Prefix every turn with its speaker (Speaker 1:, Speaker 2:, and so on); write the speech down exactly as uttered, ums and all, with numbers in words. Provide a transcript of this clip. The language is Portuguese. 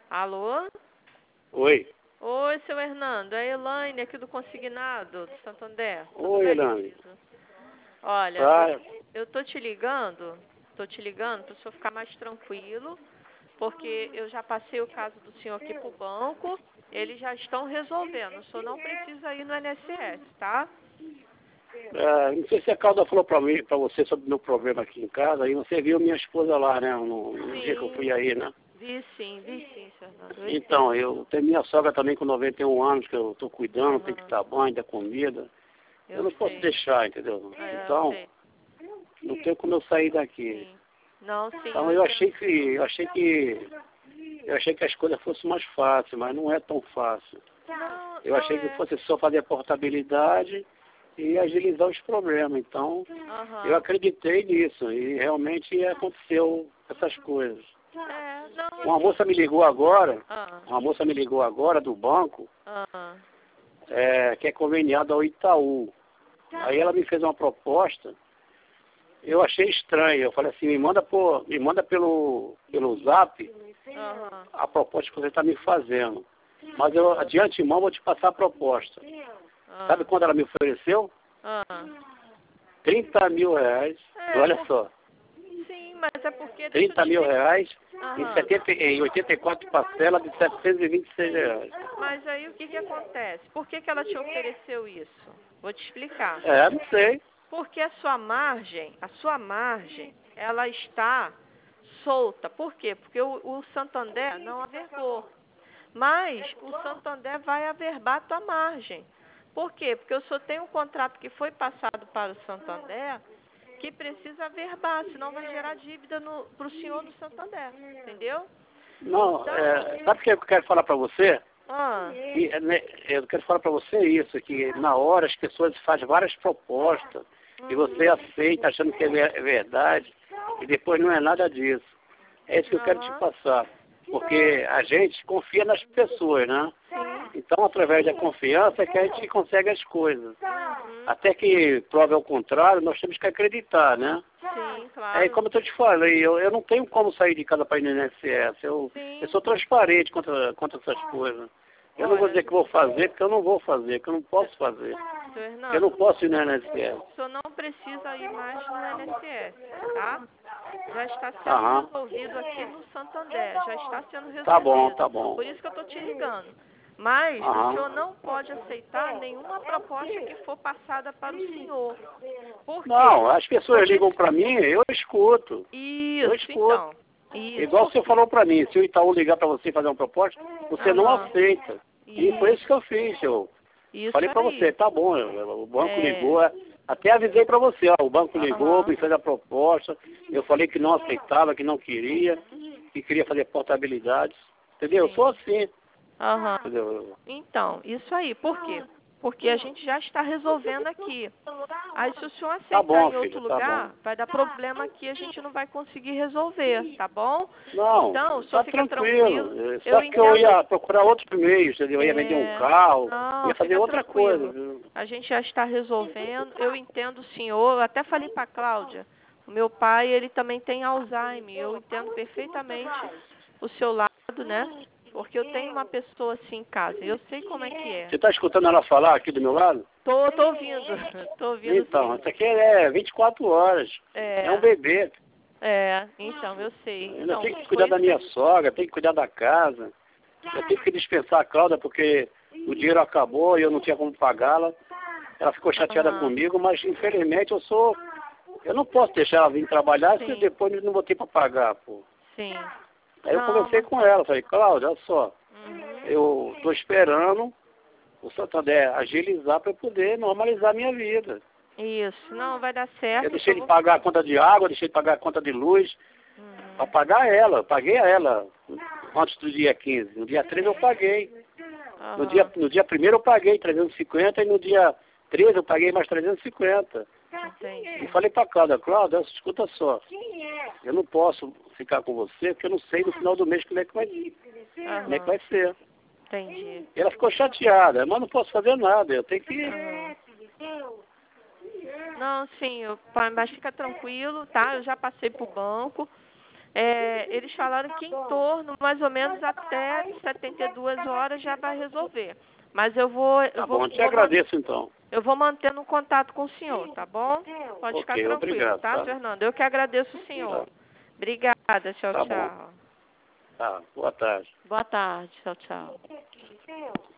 Speaker 1: Alô?
Speaker 2: Oi.
Speaker 1: Oi, seu Hernando. É a Elaine aqui do Consignado, do Santander. Tudo
Speaker 2: Oi,
Speaker 1: bem,
Speaker 2: Elaine.
Speaker 1: querido? Olha,
Speaker 2: Tá.
Speaker 1: eu, eu tô te ligando, tô te ligando para o senhor ficar mais tranquilo, porque eu já passei o caso do senhor aqui pro banco, eles já estão resolvendo. O senhor não precisa ir no I N S S, tá?
Speaker 2: É, não sei se a Calda falou pra mim, pra você sobre o meu problema aqui em casa, e você viu minha esposa lá, né? No, no dia que eu fui aí, né?
Speaker 1: Vi sim, vi sim, seu Hernando. Eu
Speaker 2: Então,
Speaker 1: entendo.
Speaker 2: eu tenho minha sogra também com noventa e um anos, que eu tô cuidando,
Speaker 1: Aham.
Speaker 2: tem que dar banho, dar comida. Eu,
Speaker 1: Eu
Speaker 2: não posso
Speaker 1: sei.
Speaker 2: deixar, entendeu?
Speaker 1: É, eu
Speaker 2: Então,
Speaker 1: sei.
Speaker 2: não tem como eu sair daqui.
Speaker 1: Sim. Não, sim,
Speaker 2: Então
Speaker 1: eu
Speaker 2: eu
Speaker 1: entendo.
Speaker 2: achei que. Eu achei que. Eu achei que as coisas fossem mais fáceis, mas não é tão fácil.
Speaker 1: Não,
Speaker 2: Eu
Speaker 1: não
Speaker 2: achei que
Speaker 1: é.
Speaker 2: fosse só fazer a portabilidade e agilizar os problemas. Então,
Speaker 1: Aham.
Speaker 2: eu acreditei nisso e realmente aconteceu essas coisas.
Speaker 1: É, não,
Speaker 2: Uma
Speaker 1: assim.
Speaker 2: moça me ligou agora,
Speaker 1: Ah,
Speaker 2: uma moça me ligou agora do banco,
Speaker 1: ah,
Speaker 2: é, que é conveniada ao Itaú. Aí ela me fez uma proposta, eu achei estranho. Eu falei assim, me manda, por, me manda pelo, pelo zap
Speaker 1: aham.
Speaker 2: a proposta que você está me fazendo. Mas eu, de antemão, vou te passar a proposta.
Speaker 1: Ah,
Speaker 2: Sabe quando ela me ofereceu?
Speaker 1: ah.
Speaker 2: trinta mil reais.
Speaker 1: É,
Speaker 2: Olha
Speaker 1: por-
Speaker 2: só,
Speaker 1: sim, mas é porque, deixa eu
Speaker 2: trinta
Speaker 1: te
Speaker 2: mil
Speaker 1: explicar.
Speaker 2: reais em,
Speaker 1: Aham.
Speaker 2: setenta, em oitenta e quatro parcelas de setecentos e vinte e seis reais.
Speaker 1: Mas aí o que que acontece? Por que que ela te ofereceu isso? Vou te explicar.
Speaker 2: É, não sei.
Speaker 1: Porque a sua margem, a sua margem, ela está solta. Por quê? Porque o, o Santander não averbou. Mas o Santander vai averbar a tua margem. Por quê? Porque eu só tenho um contrato que foi passado para o Santander que precisa averbar, senão vai gerar dívida para o senhor do Santander. Entendeu?
Speaker 2: Não,
Speaker 1: Então,
Speaker 2: é, sabe o que eu quero falar para você?
Speaker 1: ah,
Speaker 2: Que, né, eu quero falar para você isso, que na hora as pessoas fazem várias propostas e você
Speaker 1: uhum,
Speaker 2: aceita achando que é ver- é verdade e depois não é nada disso. É isso que eu quero te
Speaker 1: aham,
Speaker 2: passar. Porque a gente confia nas pessoas, né?
Speaker 1: sim,
Speaker 2: Então, através da confiança é que a gente consegue as coisas.
Speaker 1: uhum,
Speaker 2: Até que prove ao contrário, nós temos que acreditar, né?
Speaker 1: sim,
Speaker 2: É,
Speaker 1: claro,
Speaker 2: como eu te falei, eu, eu não tenho como sair de casa para ir no I N S S. Eu,
Speaker 1: sim.
Speaker 2: eu sou transparente contra, contra essas coisas. Eu não vou
Speaker 1: Olha,
Speaker 2: dizer que vou fazer, porque eu não vou fazer, que eu não posso fazer.
Speaker 1: seu
Speaker 2: Eu
Speaker 1: Hernando,
Speaker 2: não posso ir no I N S S.
Speaker 1: o senhor não precisa ir mais no I N S S, tá? Já está sendo
Speaker 2: Aham.
Speaker 1: resolvido aqui no Santander, já está sendo
Speaker 2: Tá bom,
Speaker 1: resolvido.
Speaker 2: tá bom.
Speaker 1: Por isso que eu estou te ligando. Mas o
Speaker 2: Aham.
Speaker 1: senhor não pode aceitar nenhuma proposta que for passada para o senhor. Por quê?
Speaker 2: Não, as pessoas
Speaker 1: Porque
Speaker 2: ligam para mim, eu escuto. Eu
Speaker 1: isso,
Speaker 2: escuto.
Speaker 1: então. Isso.
Speaker 2: Igual
Speaker 1: Por
Speaker 2: você
Speaker 1: quê?
Speaker 2: falou para mim, se o Itaú ligar para você fazer uma proposta, você não
Speaker 1: Aham.
Speaker 2: aceita. E foi isso
Speaker 1: Isso.
Speaker 2: que eu fiz. Eu
Speaker 1: Isso
Speaker 2: falei para você,
Speaker 1: aí.
Speaker 2: tá bom, eu- o banco
Speaker 1: É.
Speaker 2: ligou, até avisei para você, ó, o banco ligou,
Speaker 1: Aham.
Speaker 2: me fez a proposta, eu falei que não aceitava, que não queria, que queria fazer portabilidade. Entendeu? Eu
Speaker 1: Sim.
Speaker 2: sou assim.
Speaker 1: Aham.
Speaker 2: Entendeu?
Speaker 1: Então, isso aí. Por quê? Porque a gente já está resolvendo aqui. Aí, se o senhor
Speaker 2: Tá
Speaker 1: aceitar
Speaker 2: bom,
Speaker 1: em outro
Speaker 2: filho, tá bom.
Speaker 1: lugar, vai dar problema aqui, a gente não vai conseguir resolver, tá bom?
Speaker 2: Não,
Speaker 1: Então, o senhor
Speaker 2: tá
Speaker 1: fica tranquilo.
Speaker 2: tranquilo. É,
Speaker 1: Eu
Speaker 2: só que eu
Speaker 1: entendo.
Speaker 2: ia procurar outros meios, entendeu? Eu ia vender um
Speaker 1: É,
Speaker 2: carro,
Speaker 1: não,
Speaker 2: ia fazer
Speaker 1: fica
Speaker 2: outra coisa,
Speaker 1: tranquilo.
Speaker 2: viu?
Speaker 1: A gente já está resolvendo. Eu entendo o senhor. Eu até falei para a Cláudia. O meu pai, ele também tem Alzheimer. Eu entendo perfeitamente o seu lado, né? Porque eu tenho uma pessoa assim em casa. Eu sei como é que é.
Speaker 2: Você tá escutando ela falar aqui do meu lado?
Speaker 1: Tô, tô ouvindo. Tô ouvindo
Speaker 2: Então,
Speaker 1: sim.
Speaker 2: isso aqui é vinte e quatro horas. É um
Speaker 1: É,
Speaker 2: bebê.
Speaker 1: é. Então, eu sei.
Speaker 2: Eu ainda
Speaker 1: Então,
Speaker 2: tenho que cuidar
Speaker 1: foi
Speaker 2: da
Speaker 1: isso que
Speaker 2: minha
Speaker 1: eu...
Speaker 2: sogra, tenho que cuidar da casa. Eu tive que dispensar a Cláudia porque o dinheiro acabou e eu não tinha como pagá-la. Ela ficou chateada
Speaker 1: Aham.
Speaker 2: comigo, mas infelizmente eu sou... Eu não posso deixar ela vir trabalhar se
Speaker 1: Sim,
Speaker 2: depois eu não vou ter para pagar, pô.
Speaker 1: sim.
Speaker 2: Aí eu
Speaker 1: Não,
Speaker 2: conversei
Speaker 1: mas...
Speaker 2: com ela, falei, Cláudia, olha só,
Speaker 1: Uhum.
Speaker 2: eu estou esperando o Santander agilizar para eu poder normalizar a minha vida.
Speaker 1: Isso. Não, vai dar
Speaker 2: Eu
Speaker 1: certo. O
Speaker 2: deixei
Speaker 1: senhor...
Speaker 2: de
Speaker 1: vou-
Speaker 2: pagar a conta de água, deixei de pagar a conta de luz, para
Speaker 1: Uhum.
Speaker 2: pagar ela. Eu paguei a ela antes do dia quinze. No dia treze eu paguei. No dia,
Speaker 1: Aham.
Speaker 2: no dia primeiro eu paguei trezentos e cinquenta e no dia treze eu paguei mais trezentos e cinquenta. E
Speaker 1: Entendi.
Speaker 2: falei para a Cláudia, Cláudia, escuta só, eu não posso ficar com você porque eu não sei no final do mês como é que vai, como é que
Speaker 1: Aham.
Speaker 2: vai ser.
Speaker 1: Entendi.
Speaker 2: E ela ficou chateada, mas não posso fazer nada, eu tenho que...
Speaker 1: Aham. Não, sim, eu, pa- mas fica tranquilo, tá? Eu já passei pro banco. É, eles falaram que em torno, mais ou menos até setenta e duas horas já vai resolver. Mas eu vou... Eu
Speaker 2: Tá
Speaker 1: vou,
Speaker 2: bom, eu te
Speaker 1: vou
Speaker 2: agradeço então.
Speaker 1: Eu vou mantendo contato com o senhor, tá bom? Pode ficar
Speaker 2: Ok,
Speaker 1: tranquilo,
Speaker 2: obrigado,
Speaker 1: tá,
Speaker 2: tá?
Speaker 1: Fernando? Eu que agradeço o senhor.
Speaker 2: Tá,
Speaker 1: Obrigada, tchau,
Speaker 2: tá bom.
Speaker 1: tchau.
Speaker 2: Tá, boa tarde.
Speaker 1: Boa tarde, tchau, tchau.